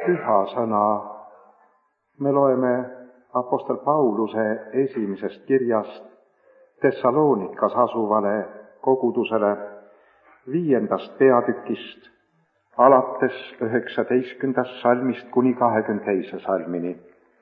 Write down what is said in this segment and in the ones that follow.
Püha sõna me loeme apostel Pauluse esimesest kirjast Thessalonikas asuvale kogudusele 5. peatükist alates 19. salmist kuni 22. salmini.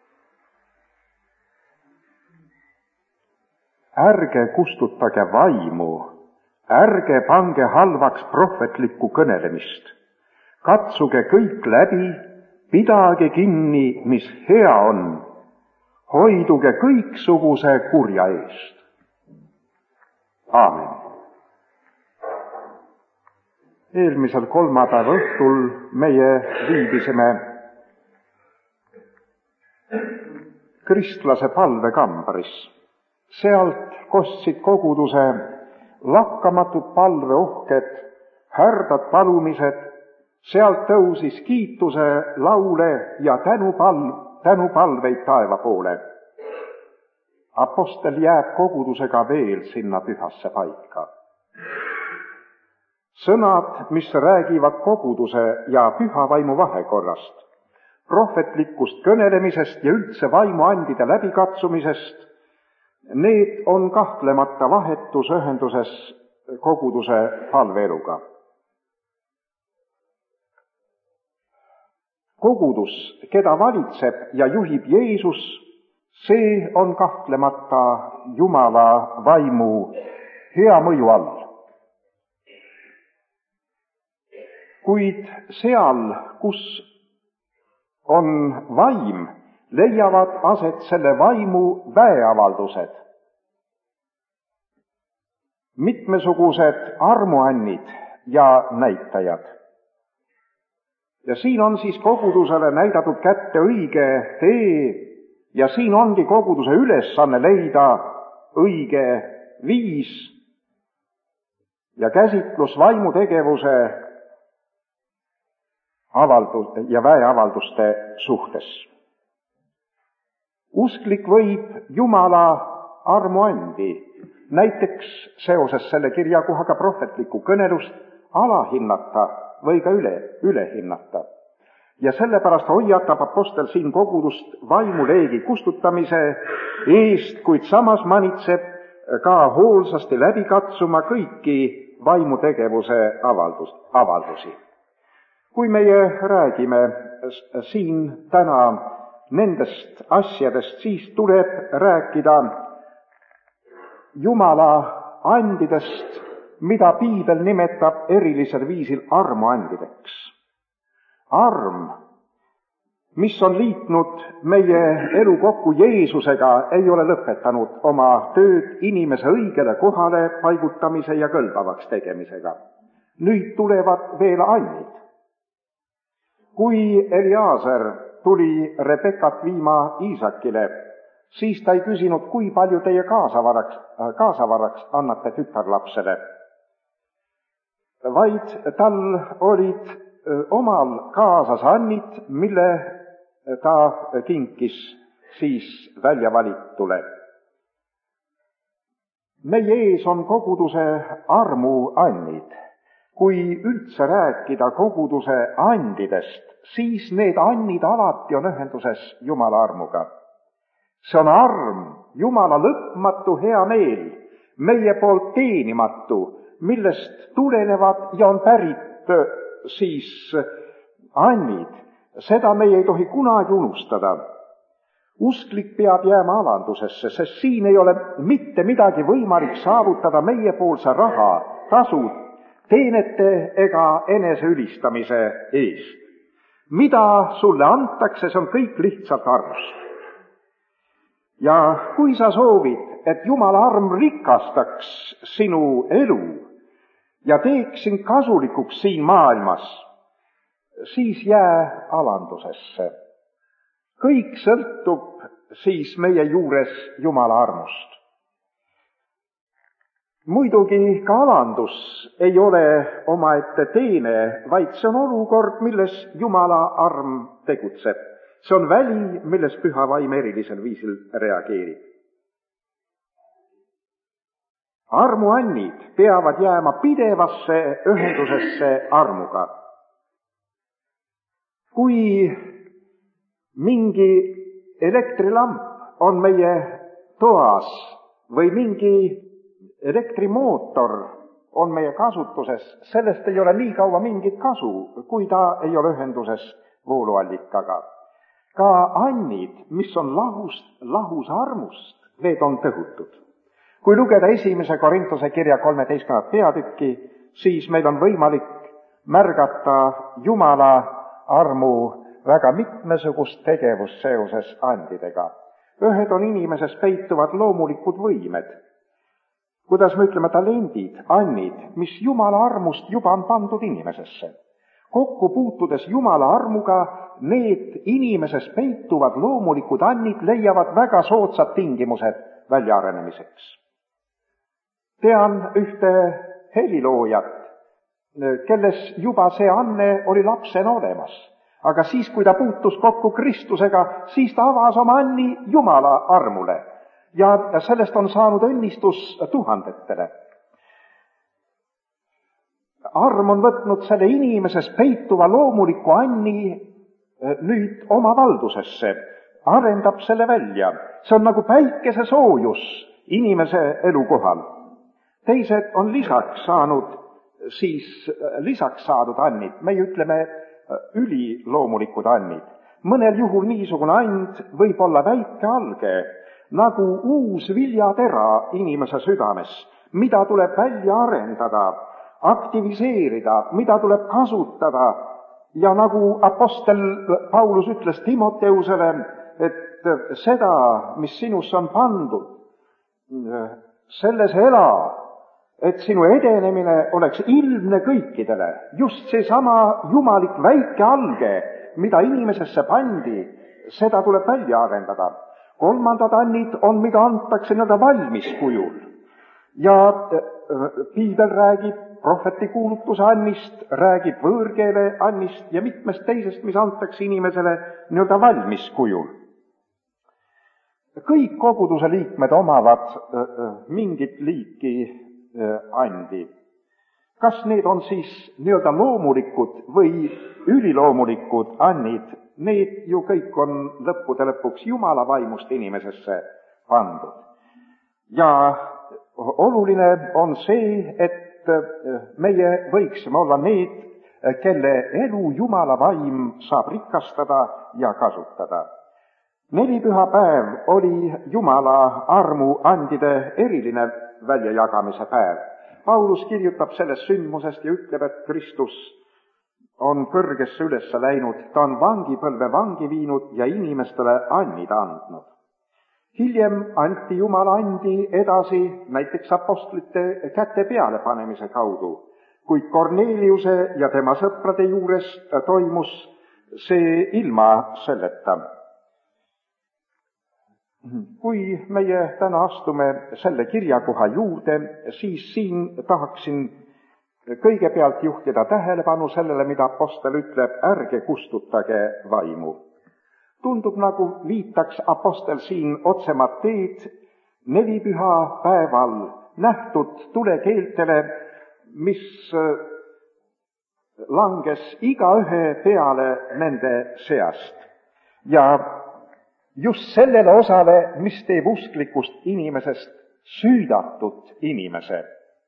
Ärge kustutage vaimu, ärge pange halvaks prohvetlikku kõnelemist. Katsuge kõik läbi, pidage kinni, mis hea on. Hoiduge kõiksuguse kurja eest. Aamen. Eelmisel kolmapäeva õhtul meie viibisime kristlase palvekambris. Sealt kostsid koguduse lakkamatud palveohked, härdad palumised, sealt tõusis kiituse laule ja tänupalveid taeva poole. Apostel jääb kogudusega veel sinna pühasse paika. Sõnad, mis räägivad koguduse ja püha vaimu vahekorrast, prohvetlikust kõnelemisest ja üldse vaimuandide läbikatsumisest, need on kahtlemata vahetus ühenduses koguduse palveeluga. Kogudus, keda valitseb ja juhib Jeesus, see on kahtlemata Jumala vaimu hea mõju all. Kuid seal, kus on vaim, leiavad aset selle vaimu väeavaldused. Mitmesugused armuannid ja näitajad. Ja siin on siis kogudusele näidatud kätte õige tee ja siin ongi koguduse ülesanne leida õige viis ja käsitlus vaimutegevuse ja väeavalduste suhtes. Usklik võib Jumala armuandi, näiteks seoses selle kirjakohaga prohvetlikku kõnelust, alahinnata või ka üle hinnata. Ja sellepärast hoiatab apostel siin kogudust vaimuleegi kustutamise eest, kuid samas manitseb ka hoolsasti läbi katsuma kõiki vaimutegevuse avaldusi. Kui meie räägime siin täna nendest asjadest, siis tuleb rääkida Jumala andidest, mida piibel nimetab erilisel viisil armuandideks. Arm, mis on liitnud meie elu kokku Jeesusega, ei ole lõpetanud oma tööd inimese õigele kohale paigutamise ja kõlbavaks tegemisega. Nüüd tulevad veel annid. Kui Eliaaser tuli Rebekat viima Iisakile, siis ta ei küsinud, kui palju teie kaasavaraks annate tütarlapsele, vaid tal olid omal kaasas annid, mille ta kinkis siis väljavalitule. Meie ees on koguduse armuannid. Kui üldse rääkida koguduse andidest, siis need annid alati on ühenduses Jumala armuga. See on arm, Jumala lõpmatu hea meel, meie poolt teenimatu, millest tulenevad ja on pärit siis annid. Seda meie ei tohi kunagi unustada. Usklik peab jääma alandusesse, sest siin ei ole mitte midagi võimalik saavutada meiepoolse raha, tasud, teenete ega eneseülistamise eest. Mida sulle antakse, see on kõik lihtsalt armust. Ja kui sa soovid, et Jumala arm rikastaks sinu elu ja teeks sind kasulikuks siin maailmas, siis jää alandusesse. Kõik sõltub siis meie juures Jumala armust. Muidugi ka alandus ei ole omaette teene, vaid see on olukord, milles Jumala arm tegutseb. See on väli, milles püha vaim erilisel viisil reageerib. Armuannid peavad jääma pidevasse ühendusesse armuga. Kui mingi elektrilamp on meie toas või mingi elektrimootor on meie kasutuses, sellest ei ole nii kaua mingit kasu, kui ta ei ole ühenduses vooluallikaga. Ka annid, mis on lahus armust, need on tõhutud. Kui lugeda 1. Korintuse kirja 13. peatükki, siis meil on võimalik märgata Jumala armu väga mitmesugust tegevust seoses andidega. Ühed on inimeses peituvad loomulikud võimed, kuidas me ütleme, talendid, annid, mis Jumala armust juba on pandud inimesesse. Kokku puutudes Jumala armuga, need inimeses peituvad loomulikud annid leiavad väga soodsad tingimused väljaarenemiseks. Tean ühte heliloojat, kelles juba see anne oli lapsena olemas. Aga siis, kui ta puutus kokku Kristusega, siis ta avas oma anni Jumala armule. Ja sellest on saanud õnnistus tuhandetele. Arm on võtnud selle inimeses peituva loomuliku anni nüüd oma valdusesse, arendab selle välja. See on nagu päikese soojus inimese elukohal. Teised on lisaks saadud annid, meie ütleme üliloomulikud annid. Mõnel juhul niisugune and võib olla väike alge, nagu uus viljatera inimese südames, mida tuleb välja arendada, aktiviseerida, mida tuleb kasutada. Ja nagu apostel Paulus ütles Timoteusele, et seda, mis sinus on pandud, selles ela, et sinu edenemine oleks ilmne kõikidele. Just seesama jumalik väike alge, mida inimesesse pandi, seda tuleb välja arendada. Kolmandad annid on, mida antakse valmis kujul. Ja piibel räägib prohvetikuulutuse annist, räägib võõrkeele annist ja mitmest teisest, mis antakse inimesele valmis kujul. Kõik koguduse liikmed omavad mingit liiki andi. Kas need on siis loomulikud või üliloomulikud annid? Need ju kõik on lõppude lõpuks Jumala vaimust inimesesse pandud. Ja oluline on see, et meie võiksime olla need, kelle elu Jumala vaim saab rikastada ja kasutada. 4 pühapäev oli Jumala armu andide eriline väljajagamise päev. Paulus kirjutab sellest sündmusest ja ütleb, et Kristus on kõrgesse ülesse läinud, ta on vangipõlve vangi viinud ja inimestele annid andnud. Hiljem anti Jumala andi edasi näiteks apostlite käte peale panemise kaudu, kuid Korneliuse ja tema sõprade juures toimus see ilma selleta. Kui meie täna astume selle kirjakoha juurde, siis siin tahaksin kõigepealt juhtida tähelepanu sellele, mida apostel ütleb, ärge kustutage vaimu. Tundub nagu viitaks apostel siin otse Matteed 4 pühapäeval nähtud tulekeeltele, mis langes igaühe peale nende seast. Ja just sellele osale, mis teeb usklikust inimesest süüdatud inimese.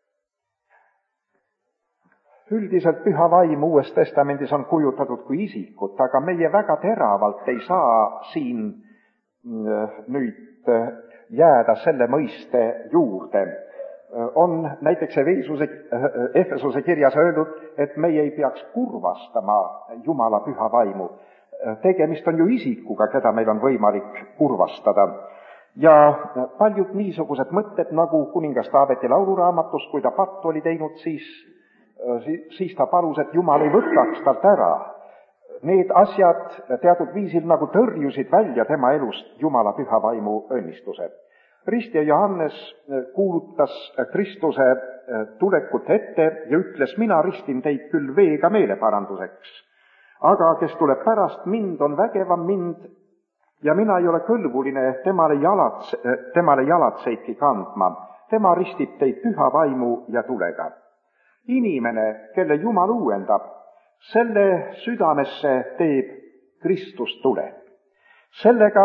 Üldiselt püha vaim Uues Testamendis on kujutatud kui isikut, aga meie väga teravalt ei saa siin nüüd jääda selle mõiste juurde. On näiteks Efesuse kirjas öeldud, et meie ei peaks kurvastama Jumala püha vaimu. Tegemist on ju isikuga, keda meil on võimalik kurvastada. Ja paljud niisugused mõtted, nagu kuningas Taaveti lauluraamatus, kui ta pattu oli teinud, siis ta palus, et Jumal ei võtaks talt ära. Need asjad teatud viisil nagu tõrjusid välja tema elust Jumala püha vaimu õnnistuse. Ristja Johannes kuulutas Kristuse tulekut ette ja ütles, mina ristin teid küll veega meeleparanduseks, aga kes tuleb pärast mind, on vägevam mind ja mina ei ole kõlbuline temale jalatseidki kandma. Tema ristib teid püha vaimu ja tulega. Inimene, kelle Jumal uuendab, selle südamesse teeb Kristus tule. sellega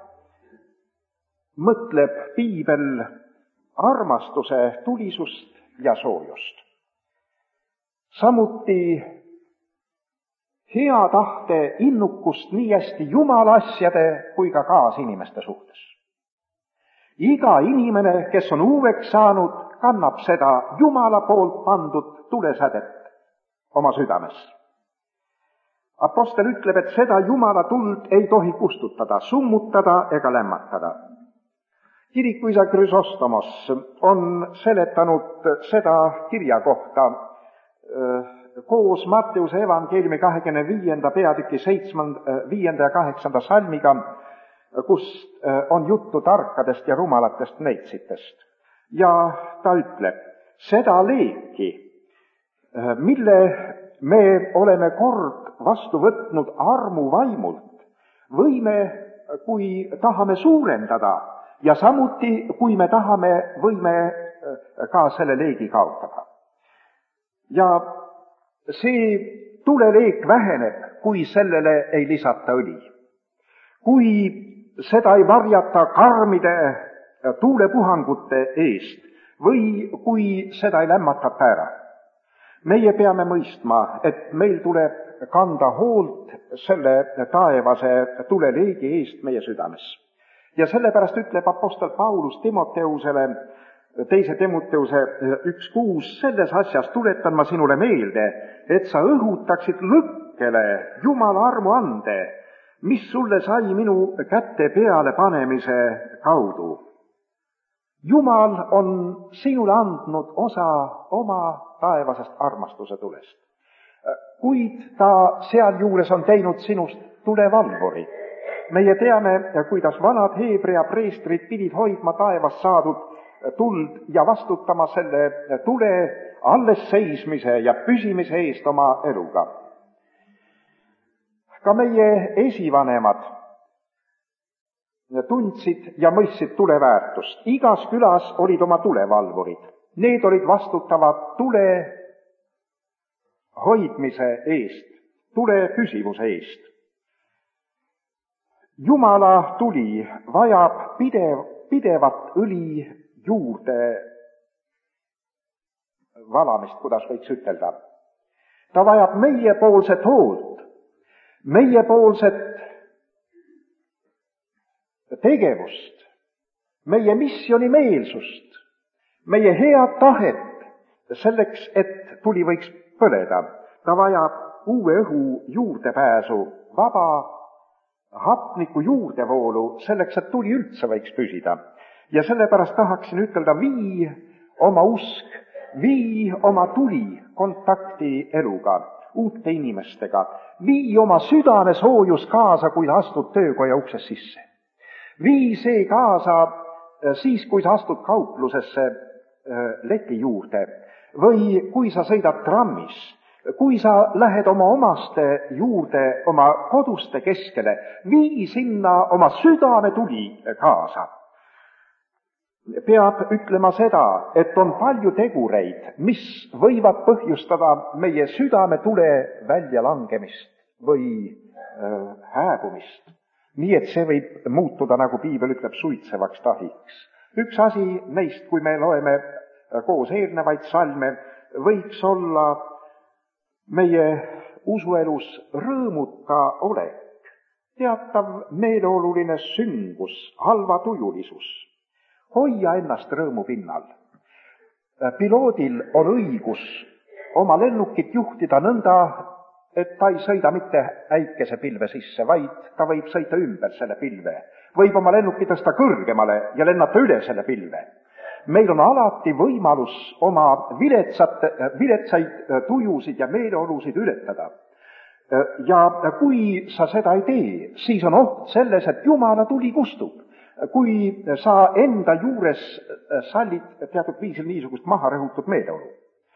mõtleb piibel armastuse tulisust ja soojust. samuti hea tahte innukust nii hästi Jumala asjade kui ka kaasinimeste suhtes. Iga inimene, kes on uueks saanud, kannab seda Jumala poolt pandud tulesädet oma südames. Apostel ütleb, et seda Jumala tuld ei tohi kustutada, summutada ega lämmatada. Kirikuisa Krüsostomos on seletanud seda kirja kohta koos Matteuse evangeeliumi 25. peatüki 5. ja 8. salmiga, kus on juttu tarkadest ja rumalatest neitsitest. Ja ta ütleb, seda leeki, mille me oleme kord vastu võtnud armuvaimult, võime, kui tahame suurendada ja samuti, kui me tahame, võime ka selle leegi kaotada. Ja see tuleleek väheneb, kui sellele ei lisata õli. Kui seda ei varjata karmide tuulepuhangute eest või kui seda ei lämmatata ära. Meie peame mõistma, et meil tuleb kanda hoolt selle taevase tuleleegi eest meie südames. Ja sellepärast ütleb apostel Paulus Timoteusele, 2. Timoteuse 1.6, selles asjas tuletan ma sinule meelde, et sa õhutaksid lõkkele Jumala armuande, mis sulle sai minu kätte peale panemise kaudu. Jumal on sinule andnud osa oma taevasest armastuse tulest. Kuid ta sealjuures on teinud sinust tulevalvuri. Meie teame, kuidas vanad Heebrea preestrid pidid hoidma taevast saadud tuld ja vastutama selle tule alles seismise ja püsimise eest oma eluga. Ka meie esivanemad tundsid ja mõistsid tule väärtust. Igas külas olid oma tulevalvurid. Need olid vastutavad tule hoidmise eest, tule püsivuse eest. Jumala tuli vajab pidevat õli juurde valamist, kuidas võiks ütelda. Ta vajab meiepoolset hoolt, meiepoolset tegevust, meie missioonimeelsust, meie head tahet selleks, et tuli võiks põleda. Ta vajab uue õhu juurdepääsu, vaba hapniku juurdevoolu selleks, et tuli üldse võiks püsida. Ja sellepärast tahaksin ütelda, vii oma usk, vii oma tuli kontakti eluga, uute inimestega, vii oma südame soojus kaasa, kui astud töökoja uksest sisse. Vii see kaasa siis, kui sa astud kauplusesse leti juurde või kui sa sõidad trammis, kui sa lähed oma omaste juurde, oma koduste keskele, vii sinna oma südame tuli kaasa. Peab ütlema seda, et on palju tegureid, mis võivad põhjustada meie südame tule väljalangemist või hääbumist. Nii et see võib muutuda, nagu piibel ütleb, suitsevaks tahiks. Üks asi neist, kui me loeme koos eelnevaid salme, võiks olla meie usuelus rõõmuta olek, teatav meeleoluline süngus, halva tujulisus. Hoia ennast rõõmu pinnal. Piloodil on õigus oma lennukit juhtida nõnda, et ta ei sõida mitte äikese pilve sisse, vaid ta võib sõita ümber selle pilve. Võib oma lennuki tõsta kõrgemale ja lennata üle selle pilve. Meil on alati võimalus oma viletsaid tujusid ja meeleolusid ületada. Ja kui sa seda ei tee, siis on oht selles, et Jumala tuli kustub. Kui sa enda juures sallid teatud viisil niisugust maharõhutud meeleolu.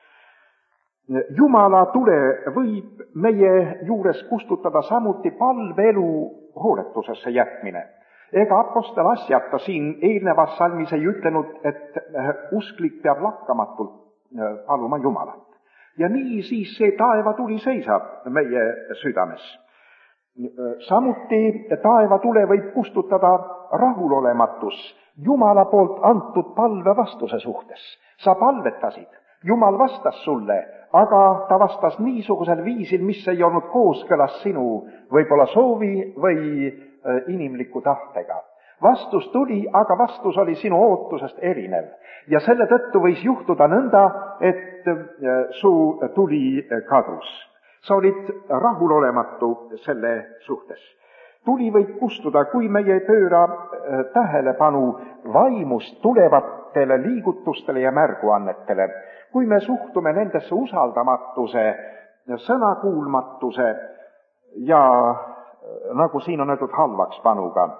Jumala tule võib meie juures kustutada samuti palveelu hooletusesse jätmine. Ega apostel asjata siin eelnevas salmis ei ütlenud, et usklik peab lakkamatult paluma Jumalat. Ja nii siis see taevatuli seisab meie südames. Samuti taevatule võib kustutada rahulolematus Jumala poolt antud palve vastuse suhtes. Sa palvetasid, Jumal vastas sulle, aga ta vastas niisugusel viisil, mis ei olnud kooskõlas sinu võib-olla soovi või inimliku tahtega. Vastus tuli, aga vastus oli sinu ootusest erinev. Ja selle tõttu võis juhtuda nõnda, et su tuli kadus. Sa olid rahulolematu selle suhtes. Tuli võib kustuda, kui meie ei pööra tähelepanu vaimust tulevatele liigutustele ja märguannetele. Kui me suhtume nendesse usaldamatuse, sõnakuulmatuse ja nagu siin on öeldud halvaks panuga.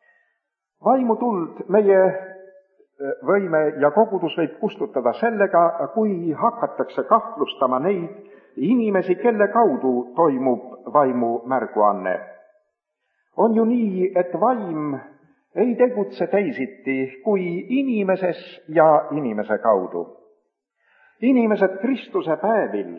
Vaimutuld meie võime ja kogudus võib kustutada sellega, kui hakatakse kahtlustama neid inimesi, kelle kaudu toimub vaimu märguanne. On ju nii, et vaim ei tegutse teisiti kui inimeses ja inimese kaudu. Inimesed Kristuse päevil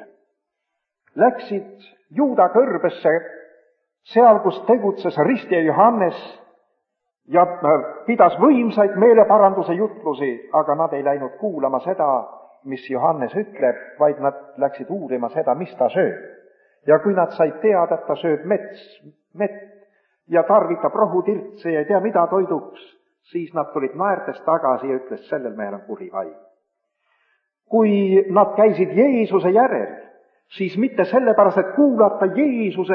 läksid Juuda kõrbesse, seal, kus tegutses ristija Johannes ja pidas võimsaid meeleparanduse jutlusi, aga nad ei läinud kuulama seda, mis Johannes ütleb, vaid nad läksid uurima seda, mis ta sööb. Ja kui nad said teada, et ta sööb mett ja tarvitab rohutirtse ja ei tea mida toiduks, siis nad tulid naertes tagasi ja ütles, sellel mehel on kuri vaim. Kui nad käisid Jeesuse järel, siis mitte sellepärast, et kuulata Jeesuse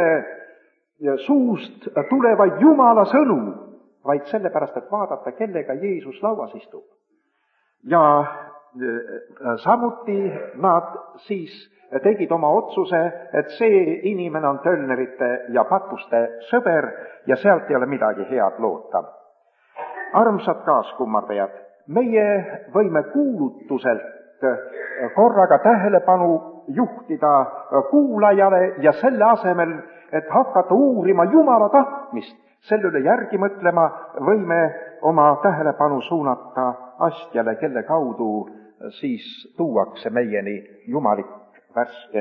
suust tulevaid Jumala sõnu, vaid sellepärast, et vaadata, kellega Jeesus lauas istub. Ja samuti nad siis tegid oma otsuse, et see inimene on tölnerite ja patuste sõber ja sealt ei ole midagi head loota. Armsad kaaskummardajad, meie võime kuulutuselt korraga tähelepanu juhtida kuulajale ja selle asemel, et hakata uurima Jumala tahtmist, selle üle järgi mõtlema, võime oma tähelepanu suunata astjale, kelle kaudu siis tuuakse meieni jumalik värske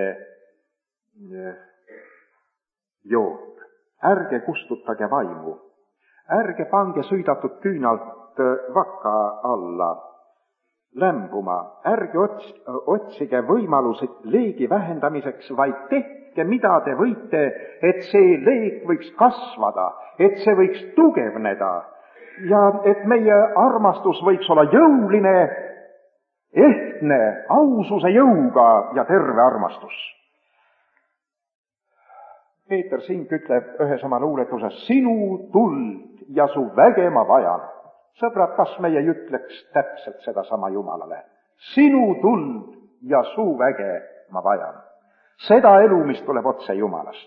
jook. Ärge kustutage vaimu, ärge pange süüdatud küünalt vaka alla lämbuma, ärge otsige võimalusi leegi vähendamiseks, vaid tehke, mida te võite, et see leeg võiks kasvada, et see võiks tugevneda ja et meie armastus võiks olla jõuline, ehtne, aususe jõuga ja terve armastus. Peeter Sink ütleb ühes oma luuletuses, sinu tuld ja su väge ma vajan. Sõbrad, kas meie ei ütleks täpselt sedasama Jumalale? Sinu tuld ja su väge ma vajan. Seda elu, mis tuleb otse Jumalast.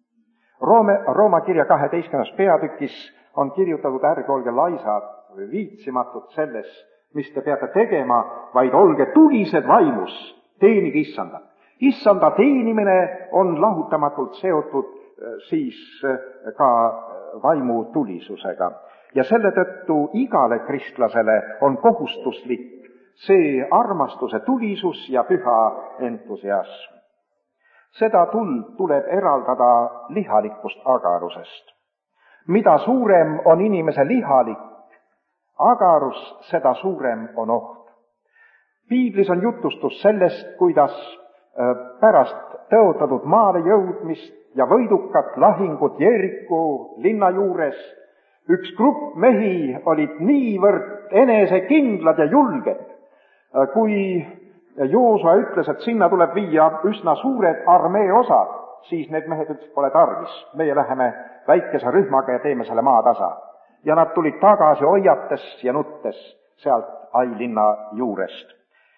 Rooma kirja 12. peatükis on kirjutatud, ärge olge laisad või viitsimatud selles, mis te peate tegema, vaid olge tulised vaimus, teenige Issandat. Issanda teenimine on lahutamatult seotud siis ka vaimu tulisusega. Ja selle tõttu igale kristlasele on kohustuslik see armastuse tulisus ja püha entusiasm. Seda tuld tuleb eraldada lihalikust agarusest. Mida suurem on inimese lihalik agarus, seda suurem on oht. Piiblis on jutustus sellest, kuidas pärast tõotatud maale jõudmist ja võidukat lahingut Jeeriku linna juures üks grupp mehi olid niivõrd enesekindlad ja julged, kui Joosua ütles, et sinna tuleb viia üsna suured armee osad, siis need mehed ütlesid, pole tarvis, meie läheme väikese rühmaga ja teeme selle maa tasa. Ja nad tulid tagasi hoiates ja nuttes sealt Ai linna juurest.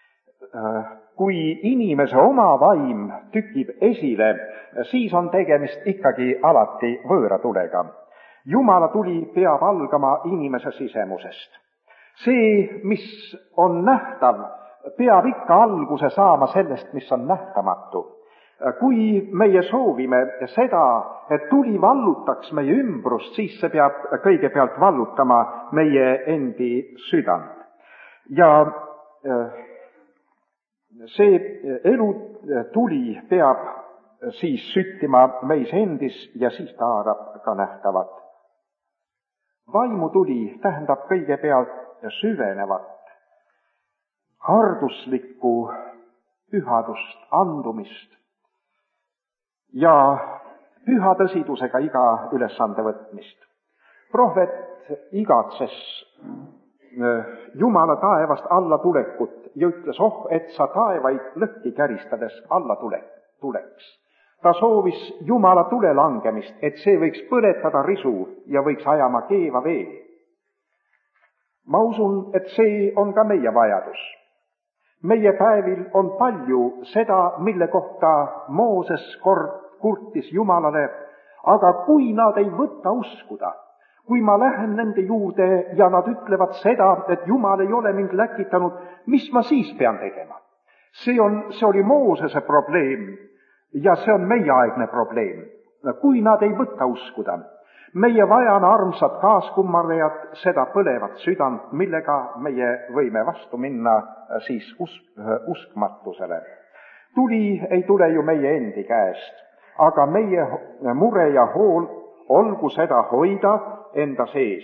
Kui inimese oma vaim tükib esile, siis on tegemist ikkagi alati võõra tulega. Jumala tuli peab algama inimese sisemusest. See, mis on nähtav, peab ikka alguse saama sellest, mis on nähtamatu. Kui meie soovime seda, et tuli vallutaks meie ümbrust, siis see peab kõigepealt vallutama meie endi südant. Ja see elu tuli peab siis süttima meis endis ja siis ta haarab ka nähtavat. Vaimutuli tähendab kõigepealt süvenevat, harduslikku pühadust, andumist ja püha tõsidusega iga ülesande võtmist. Prohvet igatses Jumala taevast alla tulekut ja ütles, et sa taevaid lõhki käristades alla tuleks. Ta soovis Jumala tule langemist, et see võiks põletada risu ja võiks ajama keeva vee. Ma usun, et see on ka meie vajadus. Meie päevil on palju seda, mille kohta Mooses kurtis Jumalale, aga kui nad ei võta uskuda, kui ma lähen nende juurde ja nad ütlevad seda, et Jumal ei ole mind läkitanud, mis ma siis pean tegema? See oli Moosese probleem ja see on meieaegne probleem. Kui nad ei võta uskuda, meie vajame armsat kaaskummardajat, seda põlevat südant, millega meie võime vastu minna siis uskmatusele. Tuli ei tule ju meie endi käest, aga meie mure ja hool olgu seda hoida enda sees.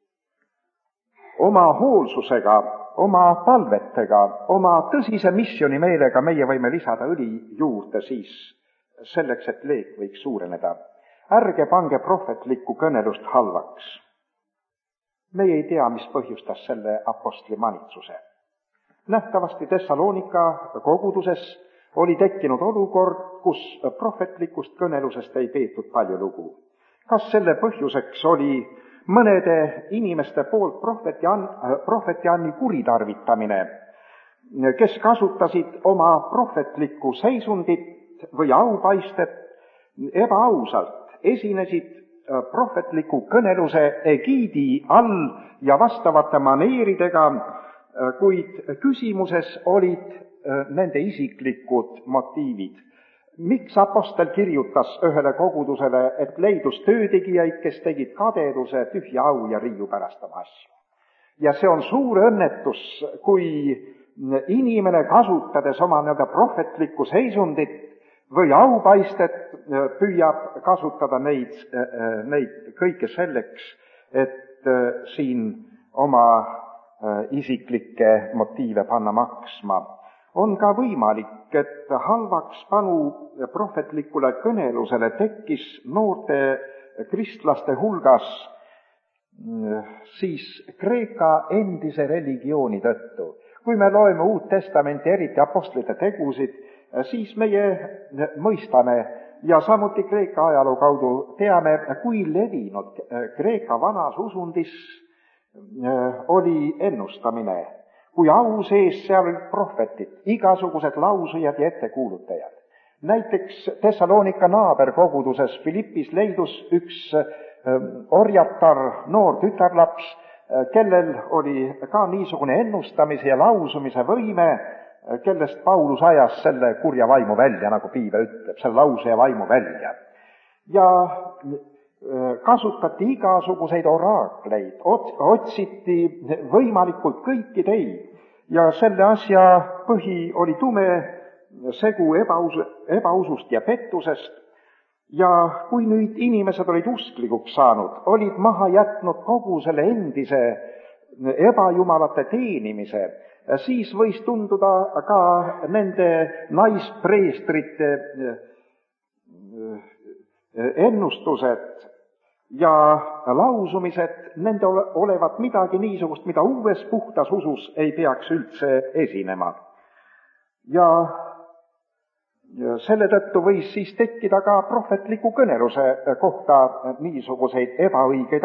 Oma hoolsusega, oma palvetega, oma tõsise missioonimeelega meie võime lisada õli juurde siis selleks, et leek võiks suureneda. Ärge pange prohvetlikku kõnelust halvaks. Meie ei tea, mis põhjustas selle apostli manitsuse. Nähtavasti Thessalonika koguduses oli tekkinud olukord, kus prohvetlikust kõnelusest ei peetud palju lugu. Kas selle põhjuseks oli mõnede inimeste poolt prohvetianni kuritarvitamine, kes kasutasid oma prohvetlikku seisundit või aupaistet ebaausalt, esinesid prohvetliku kõneluse egiidi all ja vastavate maneeridega, kuid küsimuses olid nende isiklikud motiivid. Miks apostel kirjutas ühele kogudusele, et leidus töötegijaid, kes tegid kadeduse, tühja au ja riiu pärast oma asju? Ja see on suur õnnetus, kui inimene kasutades oma prohvetlikku seisundit või aupaistet püüab kasutada neid kõike selleks, et siin oma isiklikke motiive panna maksma. On ka võimalik, et halvaks panu prohvetlikule kõnelusele tekkis noorte kristlaste hulgas siis Kreeka endise religiooni tõttu. Kui me loeme Uut Testamenti, eriti apostlite tegusid, siis meie mõistame ja samuti Kreeka ajaloo kaudu teame, kui levinud Kreeka vanas usundis oli ennustamine. Kui au sees seal olid prohvetid, igasugused lausujad ja ettekuulutajad. Näiteks Thessalonika naaberkoguduses Filippis leidus üks orjatar noor tütarlaps, kellel oli ka niisugune ennustamise ja lausumise võime, kellest Paulus ajas selle kurja vaimu välja, nagu piibel ütleb, selle lause ja vaimu välja. Ja kasutati igasuguseid oraakleid, otsiti võimalikult kõiki teid ja selle asja põhi oli tume segu ebausust ja pettusest. Ja kui nüüd inimesed olid usklikuks saanud, olid maha jätnud kogu selle endise ebajumalate teenimise, siis võis tunduda ka nende naispreestrite ennustused ja lausumised, nende olevat midagi niisugust, mida uues puhtas usus ei peaks üldse esinema. Ja selle tõttu võis siis tekkida ka prohvetliku kõneluse kohta niisuguseid ebaõigeid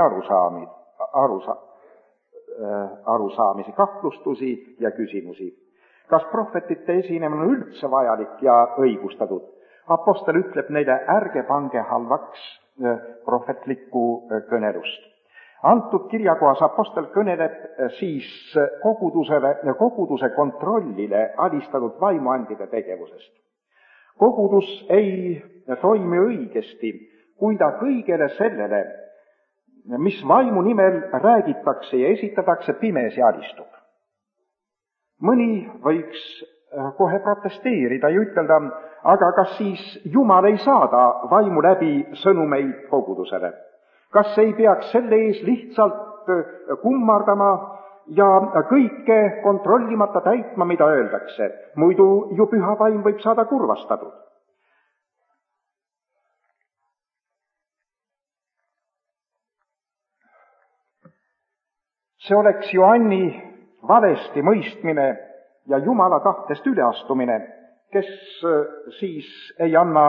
arusaamisi, kahtlustusi ja küsimusi. Kas prohvetite esinemine on üldse vajalik ja õigustatud? Apostel ütleb neile, ärge pange halvaks prohvetlikku kõnelust. Antud kirjakohas apostel kõneleb siis koguduse kontrollile alistatud vaimuandide tegevusest. Kogudus ei toimi õigesti, kui ta kõigele sellele, mis vaimu nimel räägitakse ja esitatakse, pimesi alistub. Mõni võiks kohe protesteerida ja ütelda, aga kas siis Jumal ei saada vaimu läbi sõnumeid kogudusele? Kas ei peaks selle ees lihtsalt kummardama ja kõike kontrollimata täitma, mida öeldakse? Muidu ju püha vaim võib saada kurvastatud. See oleks ju Anni valesti mõistmine ja Jumala tahtest üleastumine, kes siis ei anna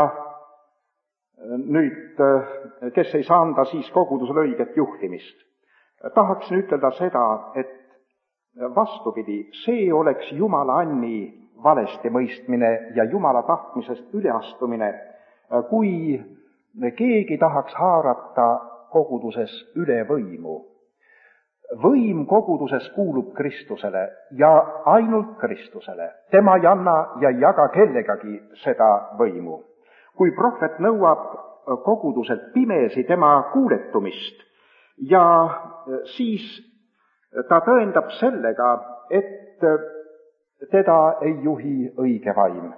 kes ei saa anda siis kogudusele õiget juhtimist. Tahaksin ütelda seda, et vastupidi, see oleks Jumala Anni valesti mõistmine ja Jumala tahtmisest üleastumine, kui keegi tahaks haarata koguduses üle võimu. Võim koguduses kuulub Kristusele ja ainult Kristusele. Tema ei anna ja ei jaga kellegagi seda võimu. Kui prohvet nõuab koguduselt pimesi tema kuuletumist ja siis ta tõendab sellega, et teda ei juhi õige vaim.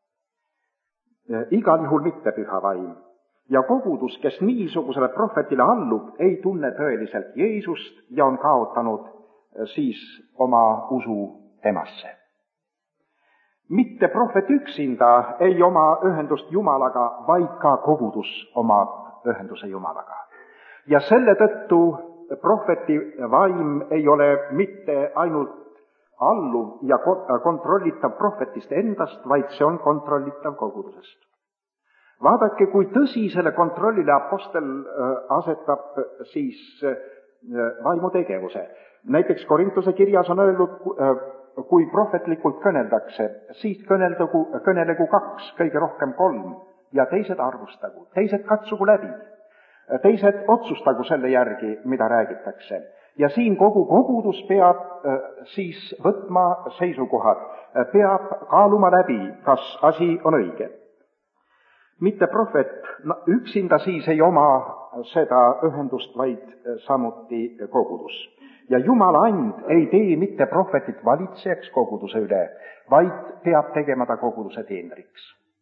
Igal juhul mitte püha vaim. Ja kogudus, kes niisugusele prohvetile allub, ei tunne tõeliselt Jeesust ja on kaotanud siis oma usu temasse. Mitte prohvet üksinda ei oma ühendust Jumalaga, vaid ka kogudus omab ühenduse Jumalaga. Ja selle tõttu prohveti vaim ei ole mitte ainult alluv ja kontrollitav prohvetist endast, vaid see on kontrollitav kogudusest. Vaadake, kui tõsisele kontrollile apostel asetab siis vaimu tegevuse. Näiteks Korintuse kirjas on öeldud, kui prohvetlikult kõneldakse, siis kõnelegu 2, kõige rohkem 3 ja teised arvustagu, teised katsugu läbi, teised otsustagu selle järgi, mida räägitakse. Ja siin kogu kogudus peab siis võtma seisukohad, peab kaaluma läbi, kas asi on õige. Mitte prohvet üksinda siis ei oma seda ühendust, vaid samuti kogudus. Ja Jumala and ei tee mitte prohvetit valitsejaks koguduse üle, vaid peab tegema ta koguduse teenriks.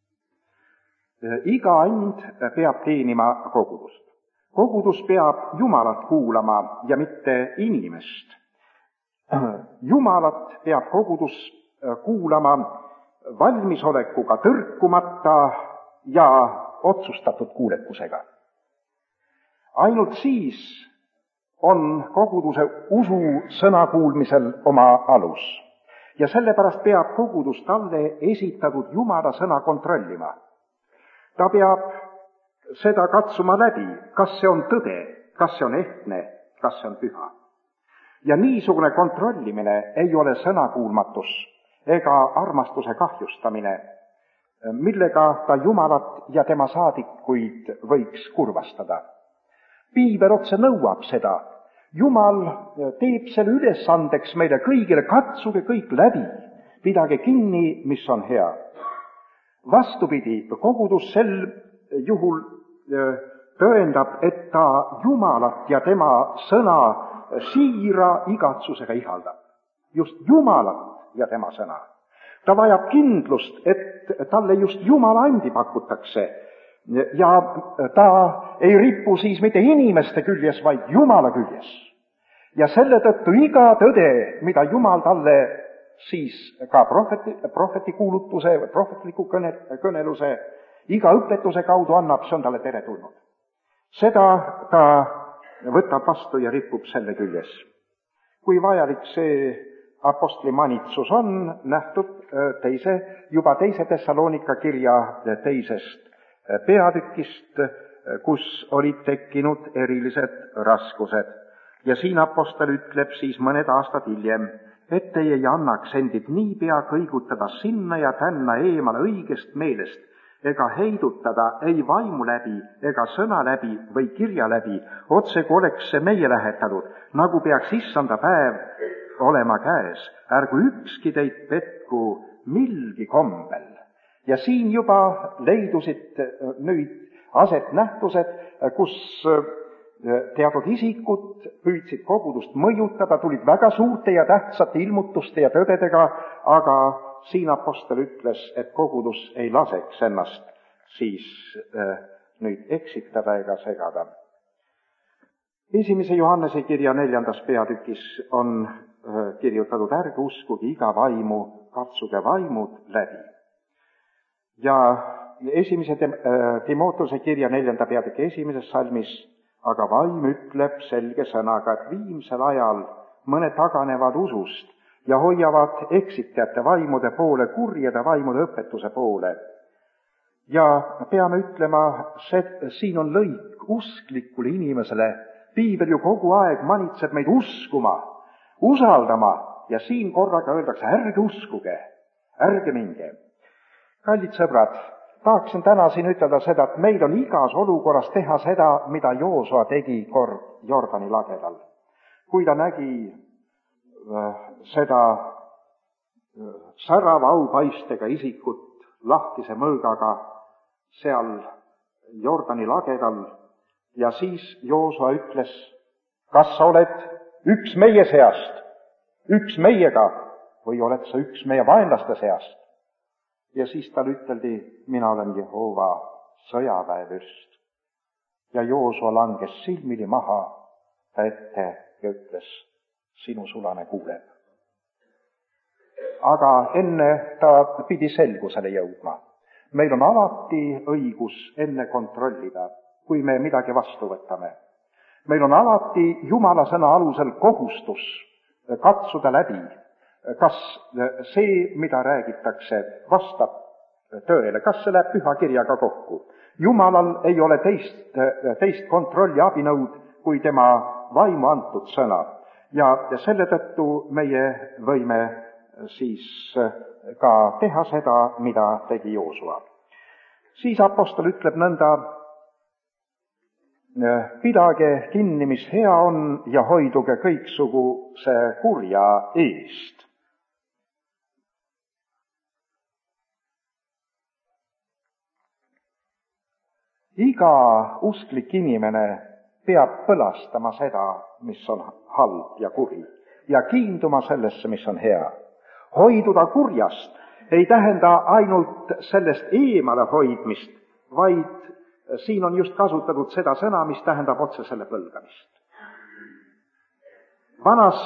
Iga and peab teenima kogudust. Kogudus peab Jumalat kuulama ja mitte inimest. Jumalat peab kogudus kuulama valmisolekuga, tõrkumata ja otsustatud kuulekusega. Ainult siis on koguduse usu sõna kuulmisel oma alus. Ja sellepärast peab kogudus talle esitatud Jumala sõna kontrollima. Ta peab seda katsuma läbi, kas see on tõde, kas see on ehtne, kas see on püha. Ja niisugune kontrollimine ei ole sõnakuulmatus ega armastuse kahjustamine, millega ta Jumalat ja tema saadikuid võiks kurvastada. Piibel otse nõuab seda. Jumal teeb selle ülesandeks meile kõigile, katsuge kõik läbi, pidage kinni, mis on hea. Vastupidi, kogudus sel juhul tõendab, et ta Jumalat ja tema sõna siira igatsusega ihaldab. Just Jumalat ja tema sõna. Ta vajab kindlust, et talle just Jumala andi pakutakse ja ta ei ripu siis mitte inimeste küljes, vaid Jumala küljes. Ja selle tõttu iga tõde, mida Jumal talle siis ka prohveti kuulutuse, prohvetliku kõneluse, iga õpetuse kaudu annab, see on talle teretulnud. Seda ta võtab vastu ja ripub selle küljes. Kui vajalik see apostli manitsus on nähtud juba teise Thessalonika kirja teisest peatükist, kus olid tekkinud erilised raskused. Ja siin apostel ütleb siis mõned aastad hiljem, et teie ei annaks endid niipea kõigutada sinna ja tänna eemale õigest meelest, ega heidutada ei vaimu läbi, ega sõna läbi või kirja läbi, otse kui oleks see meie lähetanud, nagu peaks issanda päev olema käes, ärgu ükski teid petku milgi kombel. Ja siin juba leidusid nüüd aset nähtused, kus teatud isikud püüdsid kogudust mõjutada, tulid väga suurte ja tähtsate ilmutuste ja tõdedega, aga siin apostel ütles, et kogudus ei laseks ennast siis nüüd eksitada ega segada. 1. Johannese kirja 4. peatükis on kirjutatud, ärge uskuge iga vaimu, katsuge vaimud läbi. Ja 1. Timoteuse kirja 4. peatüki 1. salmis, aga vaim ütleb selge sõnaga, et viimsel ajal mõned taganevad usust ja hoiavad eksitajate vaimude poole, kurjade vaimude õpetuse poole. Ja peame ütlema, siin on lõik usklikule inimesele. Piibel ju kogu aeg manitseb meid uskuma, usaldama ja siin korraga öeldakse, ärge uskuge, ärge minge. Kallid sõbrad, tahaksin täna siin ütelda seda, et meil on igas olukorras teha seda, mida Joosua tegi kord Jordani lagedal. Kui ta nägi seda särava aupaistega isikut lahtise mõõgaga seal Jordani lagedal, ja siis Joosua ütles, kas sa oled üks meie seast, üks meiega, või oled sa üks meie vaenlaste seast? Ja siis tal üteldi, mina olen Jehova sõjaväevürst. Ja Joosua langes silmili maha ette ja ütles, sinu sulane kuuleb. Aga enne ta pidi selgusele jõudma. Meil on alati õigus enne kontrollida, kui me midagi vastu võtame. Meil on alati Jumala sõna alusel kohustus katsuda läbi, kas see, mida räägitakse, vastab tõele, kas see läheb püha kirjaga kokku. Jumalal ei ole teist kontrolli abinõud kui tema vaimu antud sõna. Ja selle tõttu meie võime siis ka teha seda, mida tegi Joosua. Siis apostel ütleb nõnda, pidage kinni, mis hea on, ja hoiduge kõiksuguse kurja eest. Iga usklik inimene peab põlastama seda, mis on halb ja kuri, ja kiinduma sellesse, mis on hea. Hoiduda kurjast ei tähenda ainult sellest eemale hoidmist, vaid siin on just kasutatud seda sõna, mis tähendab otse selle põlgamist. Vanas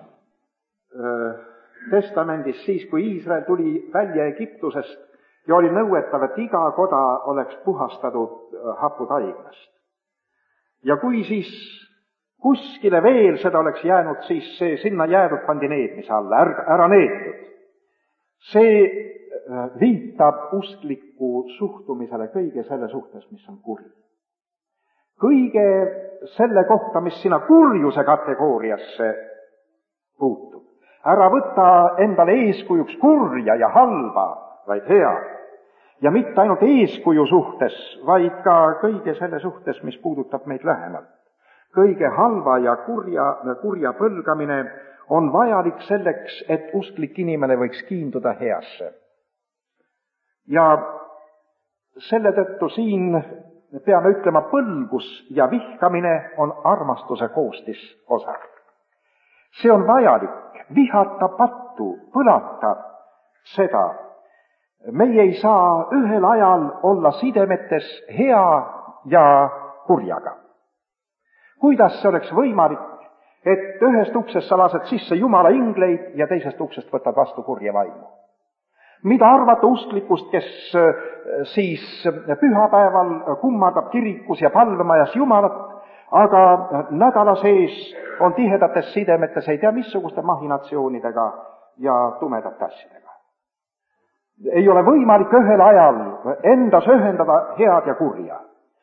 testamendis siis, kui Iisrael tuli välja Egiptusest ja oli nõuetav, et iga koda oleks puhastatud haputaignast. Ja kui siis kuskile veel seda oleks jäänud, siis see sinna jäädud pandi needmise alla, ära neetud. See viitab uskliku suhtumisele kõige selle suhtes, mis on kuri. Kõige selle kohta, mis sinna kurjuse kategooriasse puutub. Ära võta endale eeskujuks kurja ja halba, vaid hea. Ja mitte ainult eeskuju suhtes, vaid ka kõige selle suhtes, mis puudutab meid lähemalt. Kõige halva ja kurja põlgamine on vajalik selleks, et usklik inimene võiks kiinduda heasse. Ja selle tõttu siin peame ütlema, põlgus ja vihkamine on armastuse koostisosa. See on vajalik, vihata pattu, põlata seda. Meie ei saa ühel ajal olla sidemetes hea ja kurjaga. Kuidas see oleks võimalik, et ühest uksest sa lased sisse Jumala ingleid ja teisest uksest võtad vastu kurja vaimu? Mida arvata usklikust, kes siis pühapäeval kummardab kirikus ja palvemajas Jumalat, aga nädala sees on tihedates sidemetes ei tea missuguste mahinatsioonidega ja tumedate asjadega. Ei ole võimalik ühel ajal endas ühendada head ja kurja.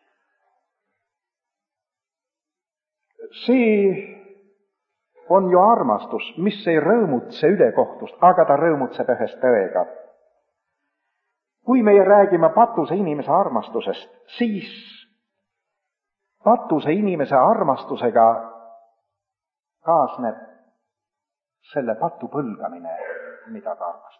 See on ju armastus, mis ei rõõmutse ülekohtust, aga ta rõõmutseb ühest tõega. Kui meie räägime patuse inimese armastusest, siis patuse inimese armastusega kaasneb selle patu põlgamine, mida ta armastab.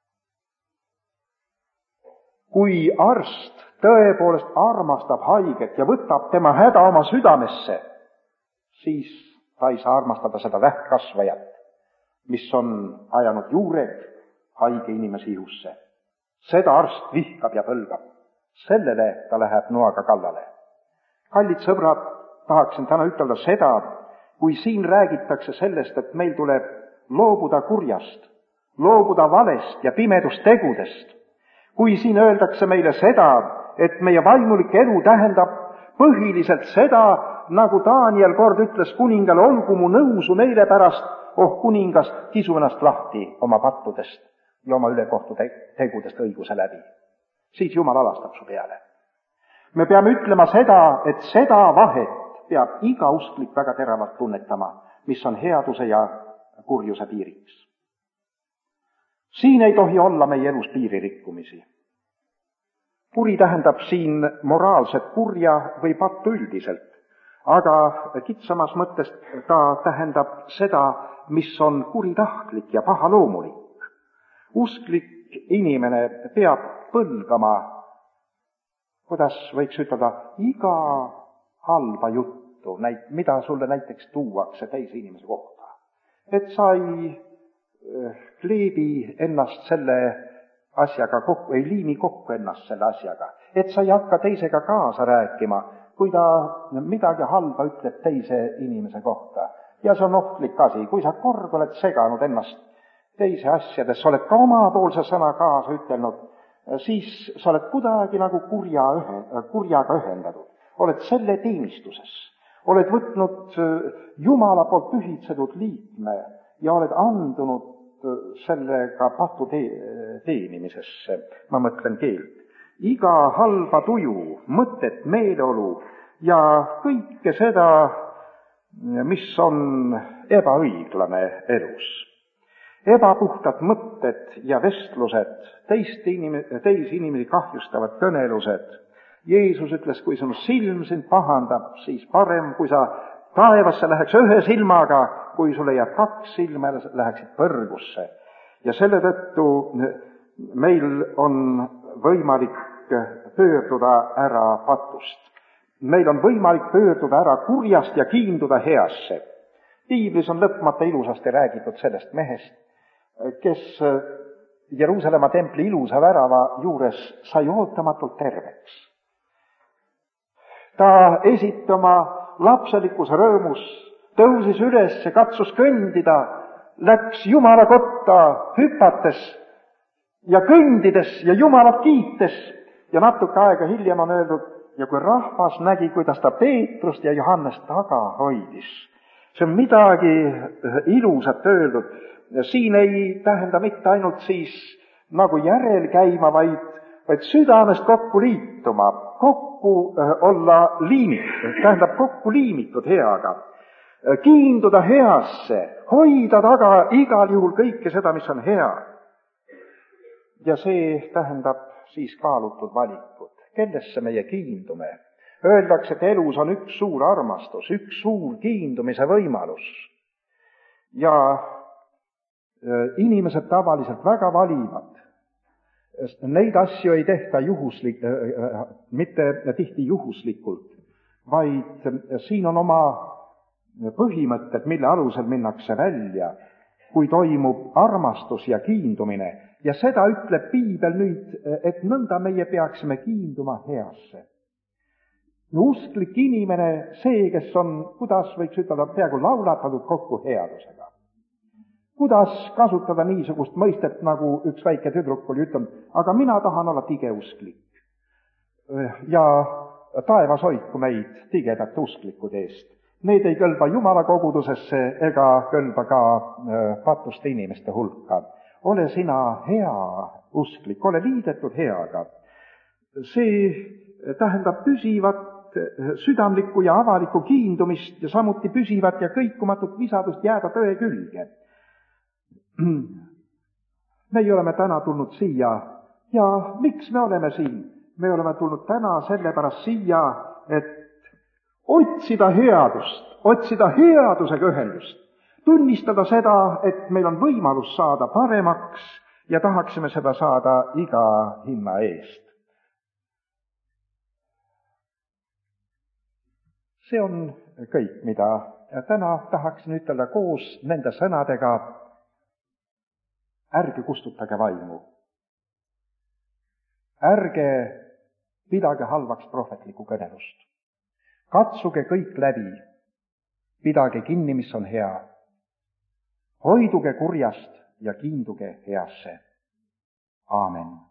Kui arst tõepoolest armastab haiget ja võtab tema häda oma südamesse, siis ta ei saa armastada seda vähkkasvajat, mis on ajanud juured haige inimese ihusse. Seda arst vihkab ja põlgab. Sellele ta läheb noaga kallale. Kallid sõbrad, tahaksin täna ütelda seda, kui siin räägitakse sellest, et meil tuleb loobuda kurjast, loobuda valest ja pimedustegudest. Kui siin öeldakse meile seda, et meie vaimulik elu tähendab põhiliselt seda, nagu Daniel kord ütles kuningale, olgu mu nõusu neile pärast, oh kuningas, kisu ennast lahti oma pattudest ja oma ülekohtu tegudest õiguse läbi. Siis Jumal alastab su peale. Me peame ütlema seda, et seda vahet peab iga usklik väga teravalt tunnetama, mis on headuse ja kurjuse piiriks. Siin ei tohi olla meie elus piiririkkumisi. Kuri tähendab siin moraalset kurja või pattu üldiselt, aga kitsamas mõttes ta tähendab seda, mis on kuritahtlik ja pahaloomulik. Usklik inimene peab põlgama, kuidas võiks ütelda, iga halba juttu, mida sulle näiteks tuuakse teise inimese kohta. Et sa ei kleebi ennast selle asjaga kokku, ei liimi kokku ennast selle asjaga. Et sa ei hakka teisega kaasa rääkima, kui ta midagi halba ütleb teise inimese kohta. Ja see on ohtlik asi, kui sa kord oled seganud ennast teise asjades, sa oled ka omapoolse sõna kaasa ütelnud, siis sa oled kuidagi nagu kurjaga ühendatud. Oled selle teenistuses, oled võtnud Jumala poolt pühitsetud liikme ja oled andunud sellega patu teenimisesse, ma mõtlen keelt. Iga halba tuju, mõtet, meeleolu ja kõike seda, mis on ebaõiglane elus. Ebapuhtad mõtted ja vestlused, teisi inimesi kahjustavad kõnelused. Jeesus ütles, kui sinu silm sind pahandab, siis parem, kui sa taevasse läheks ühe silmaga, kui sulle jääb 2 silma, läheksid põrgusse. Ja selle tõttu meil on võimalik pöörduda ära patust. Meil on võimalik pöörduda ära kurjast ja kiinduda heasse. Piiblis on lõpmata ilusasti räägitud sellest mehest, kes Jeruusalemma templi ilusa värava juures sai ootamatult terveks. Ta esitama lapselikus rõõmus tõusis üles ja katsus kõndida, läks Jumala kotta hüpates ja kõndides ja Jumalat kiites ja natuke aega hiljem on öeldud, ja kui rahvas nägi, kuidas ta Peetrust ja Johannest taga hoidis. See on midagi ilusat öeldud. Siin ei tähenda mitte ainult siis nagu järel käima, vaid südamest kokku liituma, kokku olla liimitud, tähendab kokku liimitud heaga. Kiinduda heasse, hoida taga igal juhul kõike seda, mis on hea. Ja see tähendab siis kaalutud valikut. Kellesse meie kiindume? Öeldakse, et elus on üks suur armastus, üks suur kiindumise võimalus. Ja inimesed tavaliselt väga valivad. Neid asju ei tehta mitte tihti juhuslikult, vaid siin on oma põhimõtted, mille alusel minnakse välja, kui toimub armastus ja kiindumine. Ja seda ütleb Piibel nüüd, et nõnda meie peaksime kiinduma heasse. Usklik inimene, see, kes on, kuidas võiks ütelda, peaaegu laulatatud kokku headusega. Kuidas kasutada niisugust mõistet, nagu üks väike tüdruk oli ütelnud, aga mina tahan olla tige usklik. Ja taevas hoidku meid tigedate usklikude eest. Need ei kõlba Jumala kogudusesse ega kõlba ka patuste inimeste hulka. Ole sina hea usklik, ole liidetud heaga. See tähendab püsivat südamlikku ja avalikku kiindumist ja samuti püsivat ja kõikumatut visadust jääda tõe külge. Meie oleme täna tulnud siia ja miks me oleme siin? Me oleme tulnud täna sellepärast siia, et otsida headust, otsida headusega ühendust, tunnistada seda, et meil on võimalus saada paremaks ja tahaksime seda saada iga hinna eest. See on kõik, mida täna tahaksin ütelda koos nende sõnadega. ärge kustutage vaimu. Ärge pidage halvaks prohvetlikku kõnelust. Katsuge kõik läbi, pidage kinni, mis on hea. Hoiduge kurjast ja kiinduge heasse. Aamen.